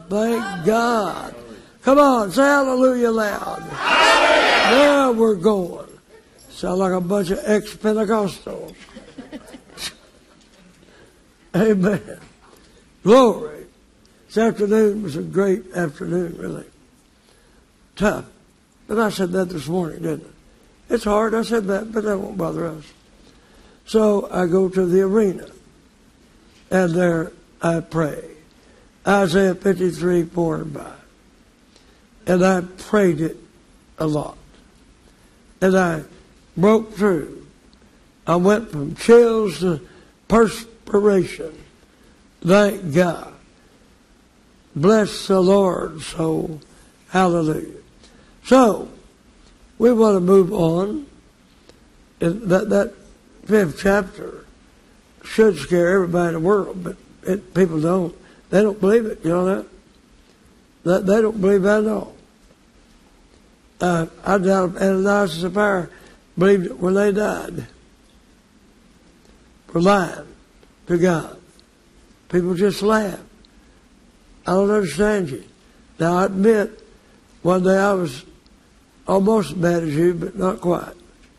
Thank God. Come on, say hallelujah loud. Hallelujah. There we're going. Sound like a bunch of ex-Pentecostals. Amen. Glory. This afternoon was a great afternoon, really. Tough. But I said that this morning, didn't I? It's hard, I said that, but that won't bother us. So I go to the arena, and there I pray. Isaiah 53, 4 and 5. And I prayed it a lot. And I broke through. I went from chills to perspiration. Thank God. Bless the Lord, soul. Hallelujah. So, we want to move on. And that 5th chapter should scare everybody in the world, but people don't. They don't believe it, you know that? They don't believe that at all. I doubt if Ananias and Sapphira believed it when they died. For lying to God. People just laugh. I don't understand you. Now, I admit, one day I was almost as bad as you, but not quite.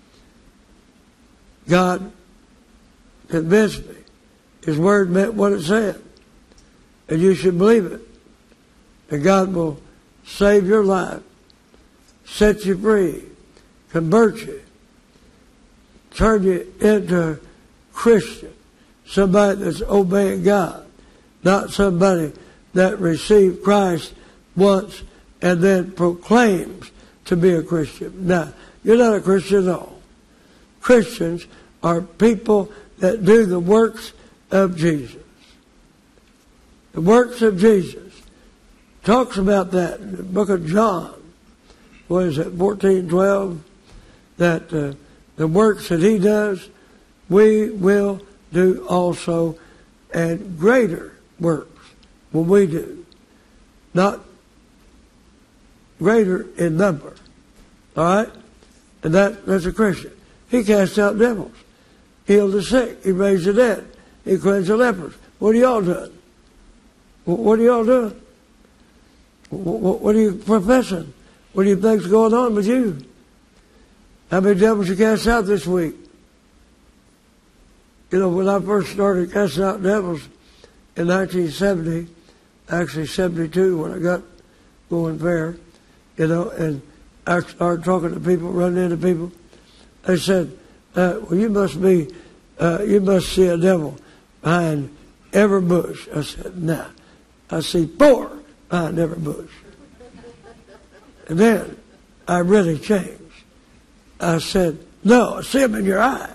God convinced me. His word meant what it said. And you should believe it. And God will save your life, set you free, convert you, turn you into a Christian, somebody that's obeying God, not somebody that received Christ once and then proclaims to be a Christian. Now, you're not a Christian at all. Christians are people that do the works of Jesus. The works of Jesus. Talks about that in the book of John. What is it, 14:12? That the works that he does, we will do also, and greater works will we do. Not greater in number. All right? And that's a Christian. He casts out devils. Healed the sick. He raised the dead. He cleansed the lepers. What are y'all doing? What are y'all doing? What are you professing? What do you think's going on with you? How many devils you cast out this week? You know, when I first started casting out devils in 1970, actually 72 when I got going fair, you know, and I started talking to people, running into people. They said, well, you must see a devil behind every bush. I said, nah. I see 4 behind every bush. And then I really changed. I said, no, I see them in your eyes.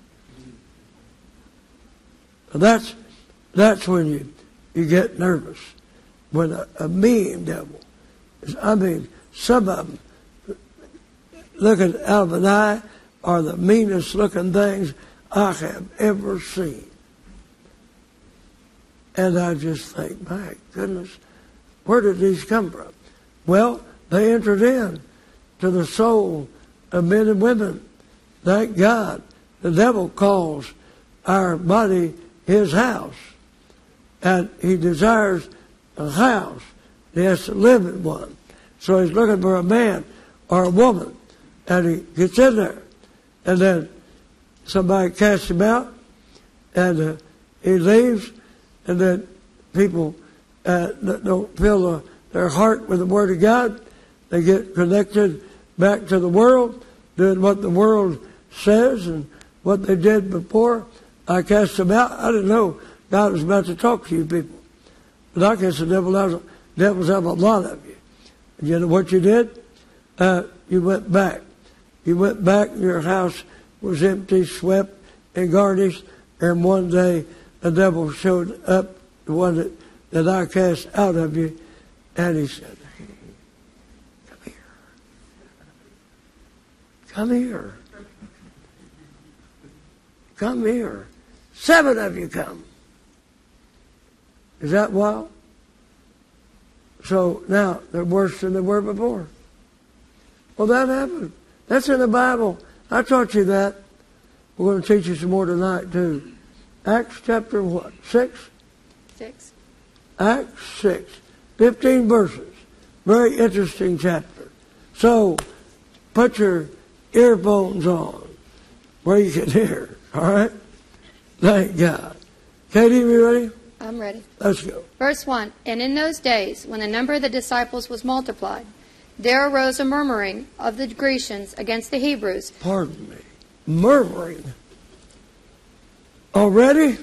And that's when you get nervous. When a mean devil some of them looking out of an eye are the meanest looking things I have ever seen. And I just think, my goodness, where did these come from? Well, they entered in to the soul of men and women. Thank God. The devil calls our body his house. And he desires a house. He has to live in one. So he's looking for a man or a woman. And he gets in there. And then somebody casts him out. And he leaves. And then people don't fill their heart with the Word of God. They get connected back to the world, doing what the world says and what they did before. I cast them out. I didn't know God was about to talk to you people. But I cast the devils out of a lot of you. And you know what you did? You went back. You went back, your house was empty, swept, and garnished, and one day the devil showed up, the one that I cast out of you, and he said, hey, come here. Come here. Come here. 7 of you come. Is that wild? So now they're worse than they were before. Well, that happened. That's in the Bible. I taught you that. We're going to teach you some more tonight, too. Acts chapter what? 6? 6. Acts 6. 15 verses. Very interesting chapter. So, put your earphones on where you can hear. All right? Thank God. Katie, you ready? I'm ready. Let's go. Verse 1, And in those days, when the number of the disciples was multiplied, there arose a murmuring of the Grecians against the Hebrews. Pardon me. Murmuring. Already?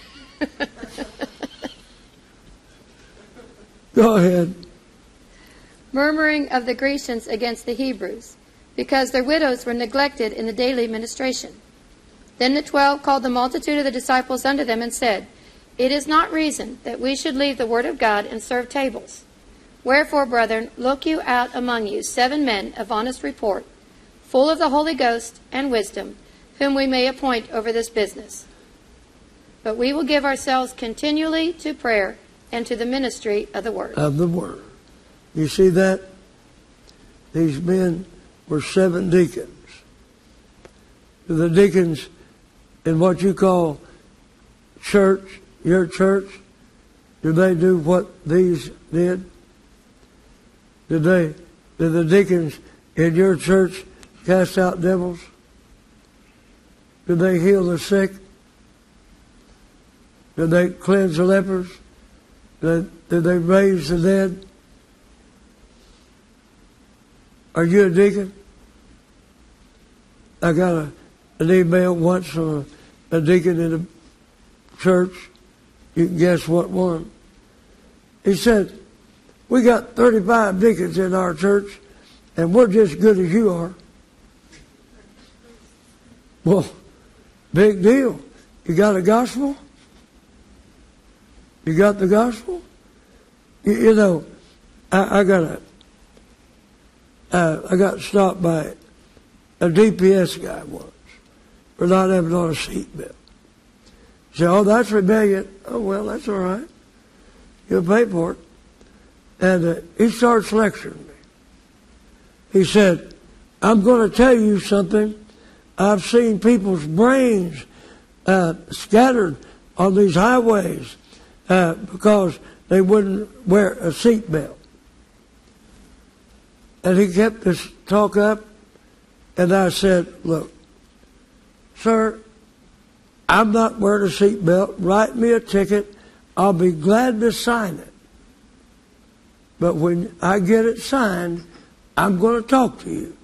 Go ahead. Murmuring of the Grecians against the Hebrews, because their widows were neglected in the daily ministration. Then the 12 called the multitude of the disciples unto them and said, It is not reason that we should leave the word of God and serve tables. Wherefore, brethren, look you out among you 7 men of honest report, full of the Holy Ghost and wisdom, whom we may appoint over this business. But we will give ourselves continually to prayer and to the ministry of the word. Of the word. You see that? These men were 7 deacons. The deacons in what you call church, your church, do they do what these did? Did the deacons in your church cast out devils? Did they heal the sick? Did they cleanse the lepers? Did they raise the dead? Are you a deacon? I got an email once from a deacon in a church. You can guess what one. He said, we got 35 deacons in our church, and we're just as good as you are. Well, big deal. You got a gospel? You got the gospel? You know, I got stopped by a DPS guy once for not having on a seatbelt. He said, oh, that's rebellion. Oh, well, that's all right. You'll pay for it. And he starts lecturing me. He said, I'm going to tell you something. I've seen people's brains scattered on these highways because they wouldn't wear a seatbelt. And he kept this talk up, and I said, look, sir, I'm not wearing a seatbelt. Write me a ticket. I'll be glad to sign it. But when I get it signed, I'm going to talk to you.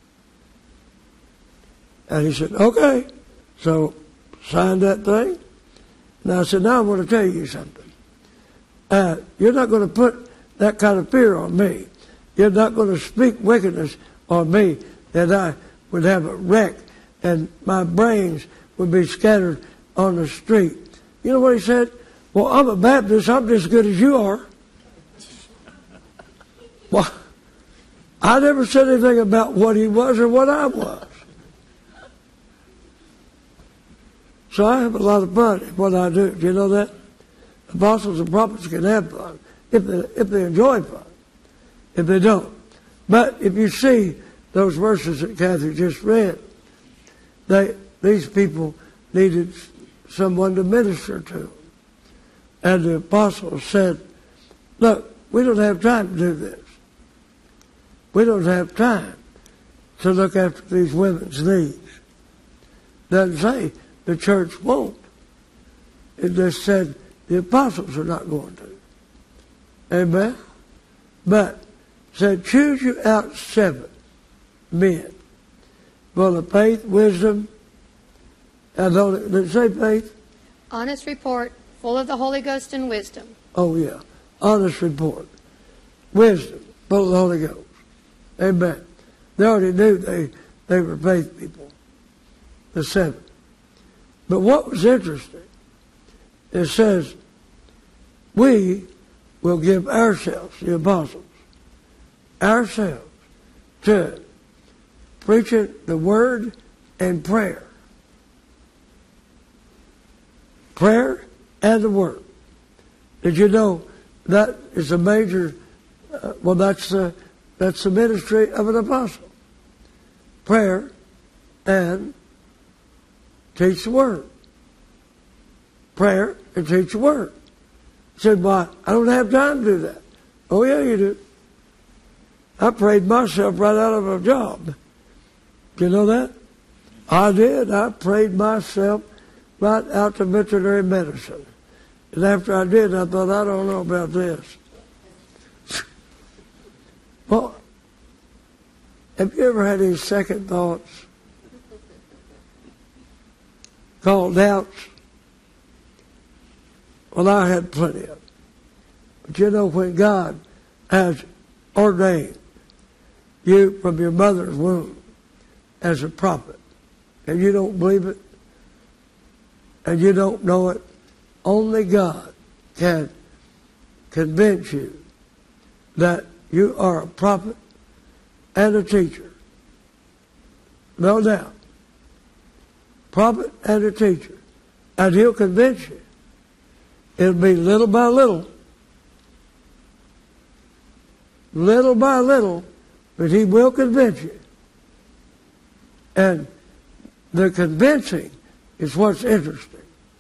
And he said, okay. So, signed that thing. And I said, now I want to tell you something. You're not going to put that kind of fear on me. You're not going to speak wickedness on me that I would have a wreck and my brains would be scattered on the street. You know what he said? Well, I'm a Baptist. I'm just as good as you are. Well, I never said anything about what he was or what I was. So I have a lot of fun in what I do. Do you know that? Apostles and prophets can have fun if they enjoy fun. If they don't. But if you see those verses that Kathy just read, these people needed someone to minister to. And the apostles said, look, we don't have time to do this. We don't have time to look after these women's needs. Doesn't say the church won't. It just said the apostles are not going to. Amen? But said, choose you out 7 men full of faith, wisdom, and did it say faith? Honest report, full of the Holy Ghost and wisdom. Oh, yeah. Honest report. Wisdom, full of the Holy Ghost. Amen. They already knew they were faith people. The 7. But what was interesting, it says, we will give ourselves, the apostles, ourselves to preaching the word and prayer. Prayer and the word. Did you know that is a major, that's the ministry of an apostle. Prayer and teach the word. Prayer and teach the word. He said, well, I don't have time to do that. Oh, yeah, you do. I prayed myself right out of a job. Do you know that? I did. I prayed myself right out to veterinary medicine. And after I did, I thought, I don't know about this. Well, have you ever had any second thoughts called doubts? Well, I had plenty of them. But you know, when God has ordained you from your mother's womb as a prophet, and you don't believe it, and you don't know it, only God can convince you that you are a prophet and a teacher. No doubt. Prophet and a teacher. And he'll convince you. It'll be little by little. Little by little, but he will convince you. And the convincing is what's interesting.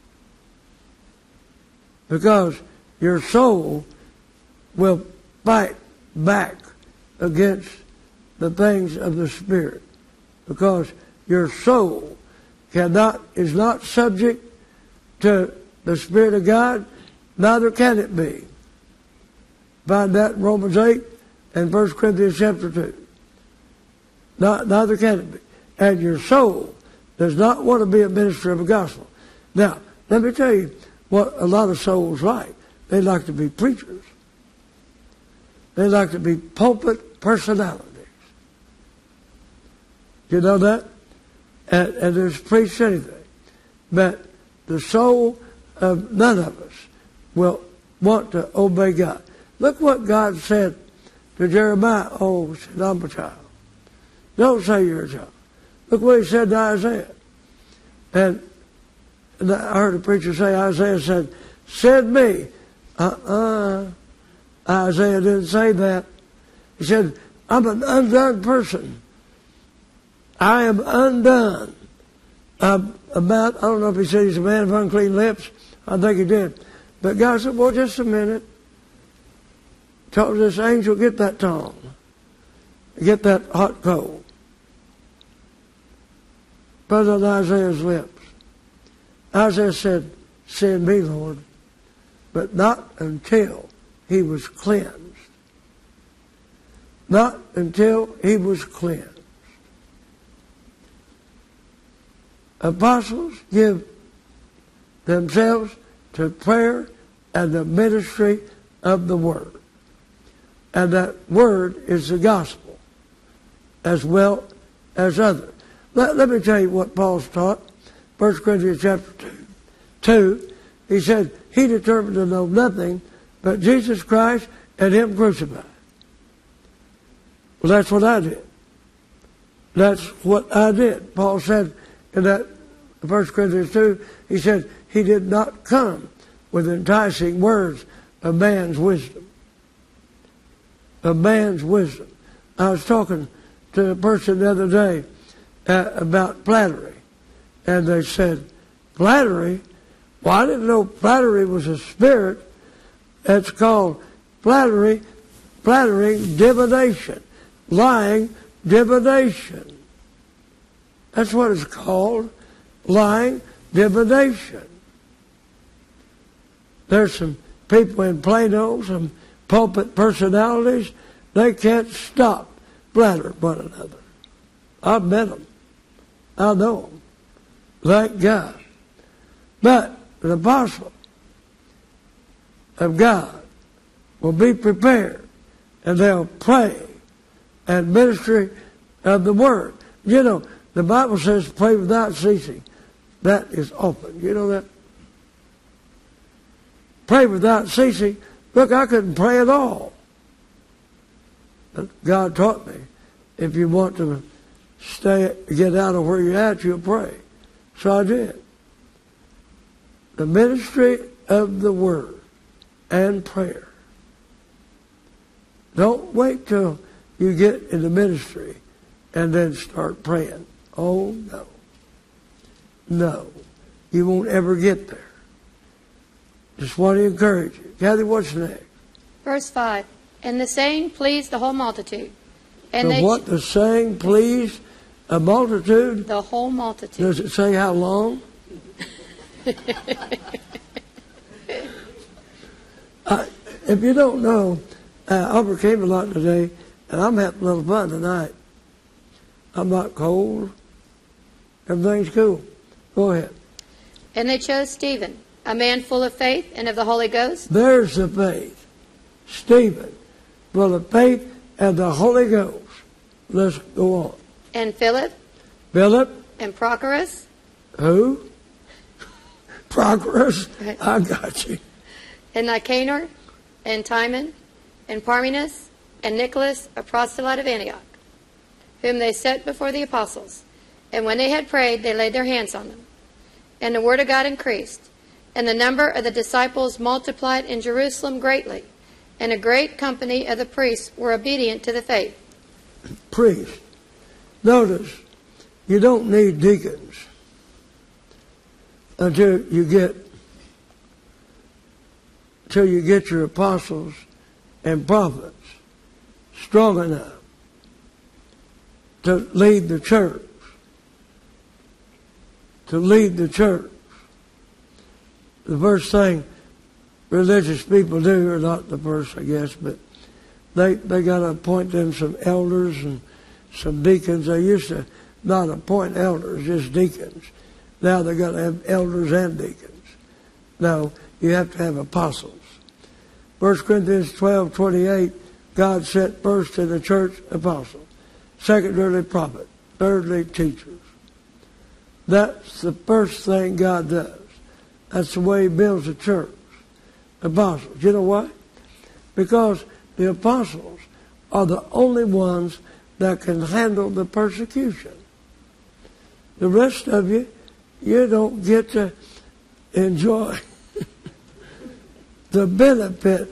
Because your soul will fight back against the things of the Spirit. Because your soul is not subject to the Spirit of God, neither can it be. Find that in Romans 8 and 1 Corinthians chapter 2. Neither can it be. And your soul does not want to be a minister of the gospel. Now, let me tell you what a lot of souls like. They like to be preachers. They like to be pulpit personalities. You know that? And there's preached anything. But the soul of none of us will want to obey God. Look what God said to Jeremiah. Oh, he said, I'm a child. Don't say you're a child. Look what he said to Isaiah. And I heard a preacher say, Isaiah said, send me. Isaiah didn't say that. He said, I'm an undone person. I am undone. I don't know if he said he's a man of unclean lips. I think he did. But God said, well, just a minute. Tell this angel, get that tongue. Get that hot coal. Put it on Isaiah's lips. Isaiah said, send me, Lord. But not until he was cleansed. Not until he was cleansed. Apostles give themselves to prayer and the ministry of the Word. And that Word is the gospel as well as others. Let me tell you what Paul's taught. 1 Corinthians chapter 2. He said, he determined to know nothing but Jesus Christ and him crucified. Well, that's what I did. That's what I did. Paul said in that 1 Corinthians 2, he said, he did not come with enticing words of man's wisdom. Of man's wisdom. I was talking to a person the other day about flattery. And they said, flattery? Well, I didn't know flattery was a spirit. It's called flattering divination. Lying divination. That's what it's called. Lying divination. There's some people in Plano, some pulpit personalities, they can't stop flattering one another. I've met them. I know them. Thank God. But an apostle of God will be prepared, and they'll pray and ministry of the Word. You know, the Bible says pray without ceasing. That is open. You know that? Pray without ceasing. Look, I couldn't pray at all. But God taught me, if you want to get out of where you're at, you'll pray. So I did. The ministry of the Word and prayer. Don't wait till you get in the ministry and then start praying. Oh, no. No. You won't ever get there. Just want to encourage you. Kathy, what's next? Verse 5. And the saying pleased the whole multitude. And So what the saying pleased a multitude? The whole multitude. Does it say how long? If you don't know, Albert came a lot today, and I'm having a little fun tonight. I'm not cold. Everything's cool. Go ahead. And they chose Stephen, a man full of faith and of the Holy Ghost. There's the faith. Stephen, full of faith and the Holy Ghost. Let's go on. And Philip. Philip. And Prochorus. Who? Prochorus? Right. I got you. And Nicanor. And Timon. And Parmenas. And Nicholas, a proselyte of Antioch, whom they set before the apostles. And when they had prayed, they laid their hands on them. And the word of God increased, and the number of the disciples multiplied in Jerusalem greatly, and a great company of the priests were obedient to the faith. Priests. Notice, you don't need deacons until you get your apostles and prophets strong enough to lead the church. To lead the church. The first thing religious people do, or not the first, I guess, but they got to appoint them some elders and some deacons. They used to not appoint elders, just deacons. Now they got to have elders and deacons. No, you have to have apostles. 1 Corinthians 12:28, God set first in the church apostles, secondarily prophet, thirdly teachers. That's the first thing God does. That's the way He builds a church. Apostles. You know why? Because the apostles are the only ones that can handle the persecution. The rest of you don't get to enjoy the benefit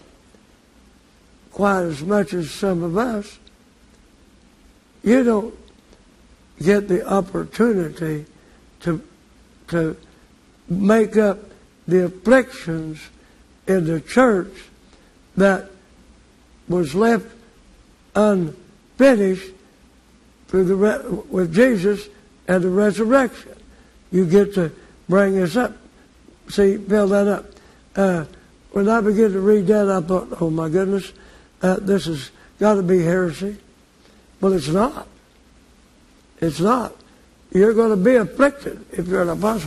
quite as much as some of us. You don't get the opportunity to make up the afflictions in the church that was left unfinished through with Jesus and the resurrection. You get to bring us up. See, fill that up. When I began to read that, I thought, oh my goodness, this has got to be heresy. Well, it's not. It's not. You're going to be afflicted if you're an apostle.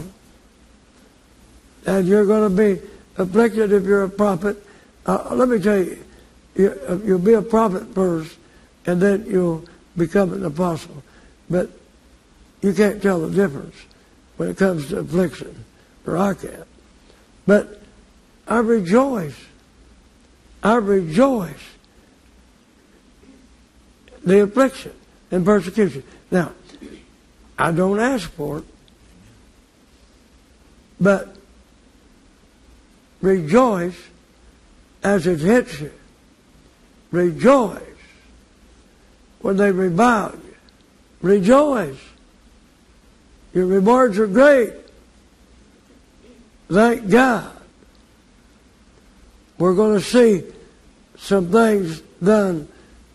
And you're going to be afflicted if you're a prophet. Let me tell you, you'll be a prophet first, and then you'll become an apostle. But you can't tell the difference when it comes to affliction, or I can't. But I rejoice. I rejoice the affliction and persecution. Now, I don't ask for it, but rejoice as it hits you. Rejoice when they revile you. Rejoice. Your rewards are great. Thank God. We're going to see some things done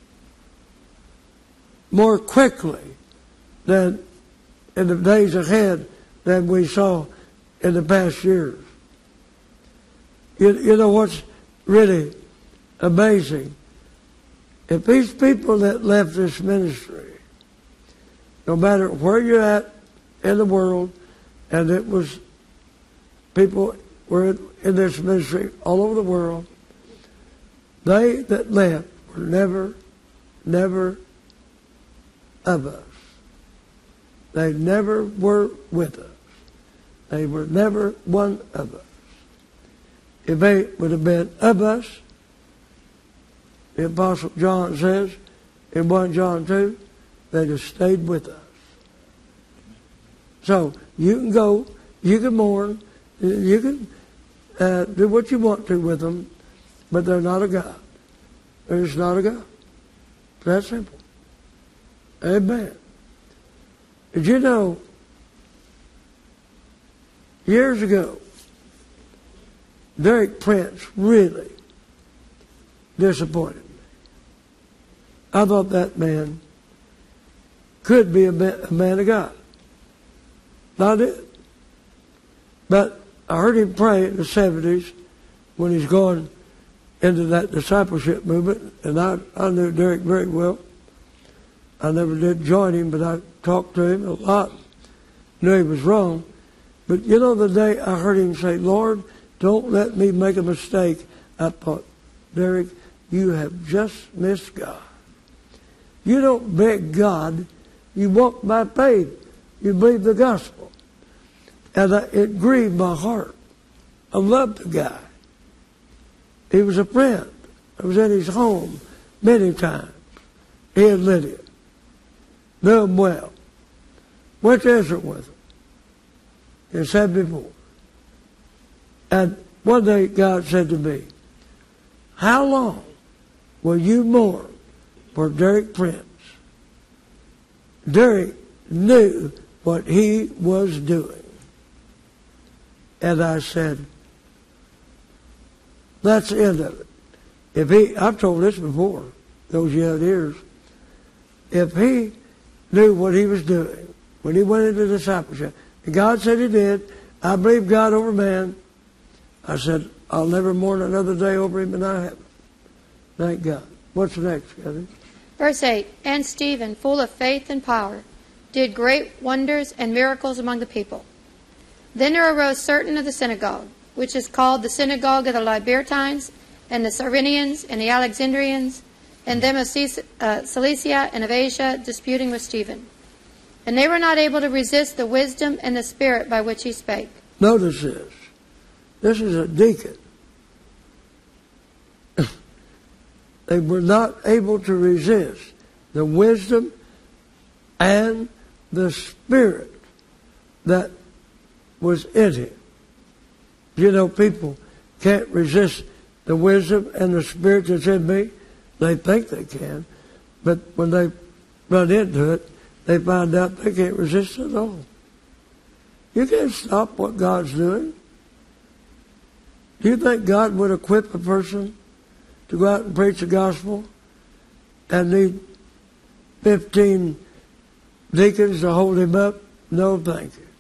more quickly than in the days ahead than we saw in the past years. You know what's really amazing? If these people that left this ministry, no matter where you're at in the world, and it was people were in this ministry all over the world, they that left were never of us. They never were with us. They were never one of us. If they would have been of us, the Apostle John says in 1 John 2, they'd have stayed with us. So you can go, you can mourn, you can do what you want to with them, but they're not a God. They're just not a God. It's that simple. Amen. Did you know, years ago, Derek Prince really disappointed me. I thought that man could be a man of God. I did. But I heard him pray in the 70s when he's going into that discipleship movement, and I knew Derek very well. I never did join him, but I talked to him a lot. Knew he was wrong. But you know, the day I heard him say, Lord, don't let me make a mistake, I thought, Derek, you have just missed God. You don't beg God. You walk by faith. You believe the gospel. And it grieved my heart. I loved the guy. He was a friend. I was in his home many times. He and Lydia. Knew him well. Went to Israel with him in 74. And one day God said to me, how long will you mourn for Derek Prince? Derek knew what he was doing. And I said, that's the end of it. I've told this before, those young ears, if he knew what he was doing when he went into discipleship, and God said he did, I believe God over man, I said, I'll never mourn another day over him, and I haven't. Thank God. What's next, Kathy? Verse 8, and Stephen, full of faith and power, did great wonders and miracles among the people. Then there arose certain of the synagogue, which is called the synagogue of the Libertines, and the Cyrenians, and the Alexandrians, and them of Cilicia and of Asia, disputing with Stephen. And they were not able to resist the wisdom and the spirit by which he spake. Notice this. This is a deacon. They were not able to resist the wisdom and the spirit that was in him. You know, people can't resist the wisdom and the spirit that's in me. They think they can, but when they run into it, they find out they can't resist it at all. You can't stop what God's doing. Do you think God would equip a person to go out and preach the gospel and need 15 deacons to hold him up? No, thank you.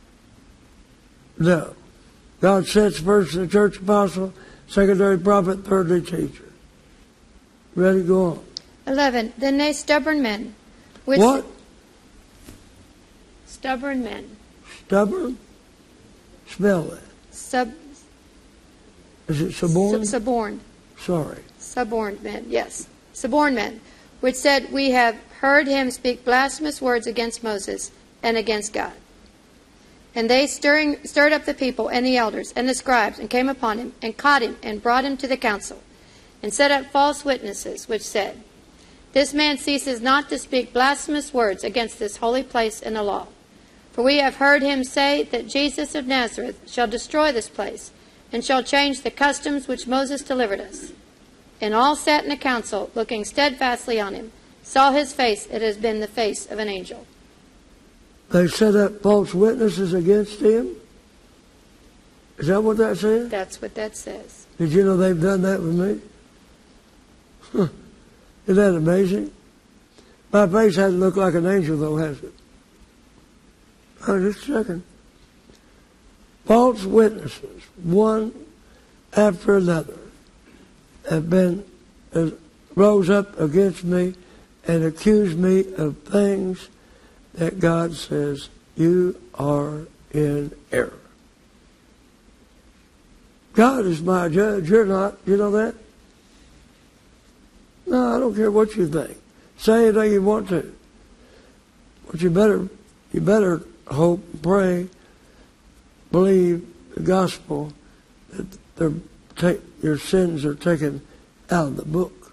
No. God sets first the church apostle, secondary prophet, thirdly teacher. Ready, go on. 11. Then they stubborn men. Which What? Stubborn men. Stubborn? Spell that. Is it suborned? Suborned. Sorry. Suborned men, yes. Suborned men, which said, we have heard him speak blasphemous words against Moses and against God. And they stirred up the people and the elders and the scribes, and came upon him, and caught him, and brought him to the council, and set up false witnesses, which said, this man ceases not to speak blasphemous words against this holy place and the law. For we have heard him say that Jesus of Nazareth shall destroy this place, and shall change the customs which Moses delivered us. And all sat in the council, looking steadfastly on him, saw his face, it has been the face of an angel. They set up false witnesses against him? Is that what that says? That's what that says. Did you know they've done that with me? Huh. Isn't that amazing? My face hasn't looked like an angel, though, has it? Oh, just a second. False witnesses, one after another, rose up against me and accused me of things that God says, you are in error. God is my judge, you're not. You know that? No, I don't care what you think. Say anything you want to. But you better hope, pray, believe the gospel that your sins are taken out of the book.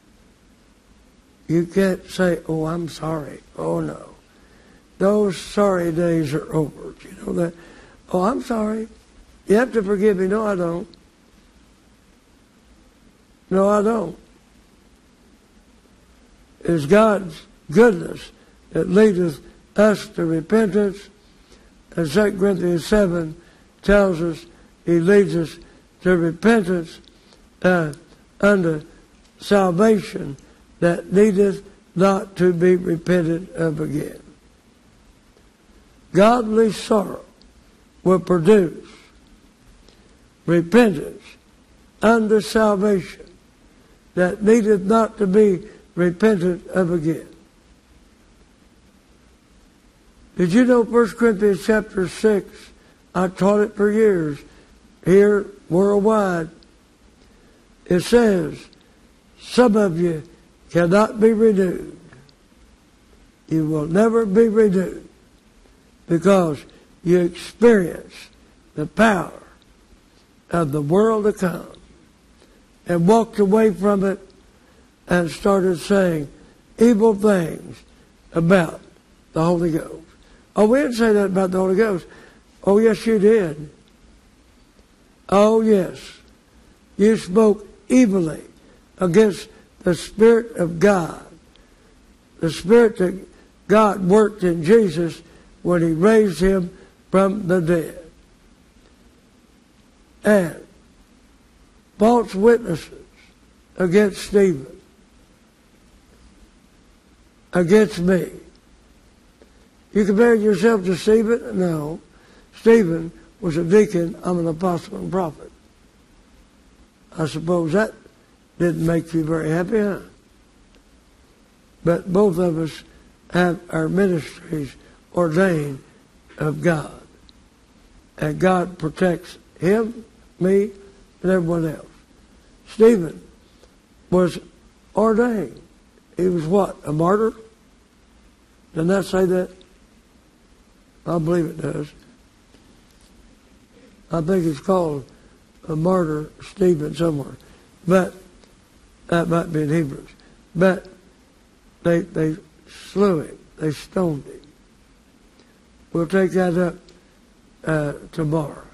You can't say, oh, I'm sorry. Oh, no. Those sorry days are over. You know that? Oh, I'm sorry. You have to forgive me. No, I don't. No, I don't. It is God's goodness that leadeth us to repentance. And 2 Corinthians 7 tells us he leads us to repentance unto salvation that needeth not to be repented of again. Godly sorrow will produce repentance unto salvation that needeth not to be repented of again. Did you know 1 Corinthians chapter 6? I taught it for years here worldwide. It says, some of you cannot be renewed. You will never be renewed because you experience the power of the world to come and walked away from it and started saying evil things about the Holy Ghost. Oh, we didn't say that about the Holy Ghost. Oh, yes, you did. Oh, yes. You spoke evilly against the Spirit of God. The Spirit that God worked in Jesus when He raised Him from the dead. And false witnesses against Stephen, against me. You compare yourself to Stephen? No. Stephen was a deacon. I'm an apostle and prophet. I suppose that didn't make you very happy, huh? But both of us have our ministries ordained of God. And God protects him, me, and everyone else. Stephen was ordained. He was what? A martyr? Didn't that say that? I believe it does. I think it's called a martyr, Stephen, somewhere. But that might be in Hebrews. But they slew him. They stoned him. We'll take that up tomorrow.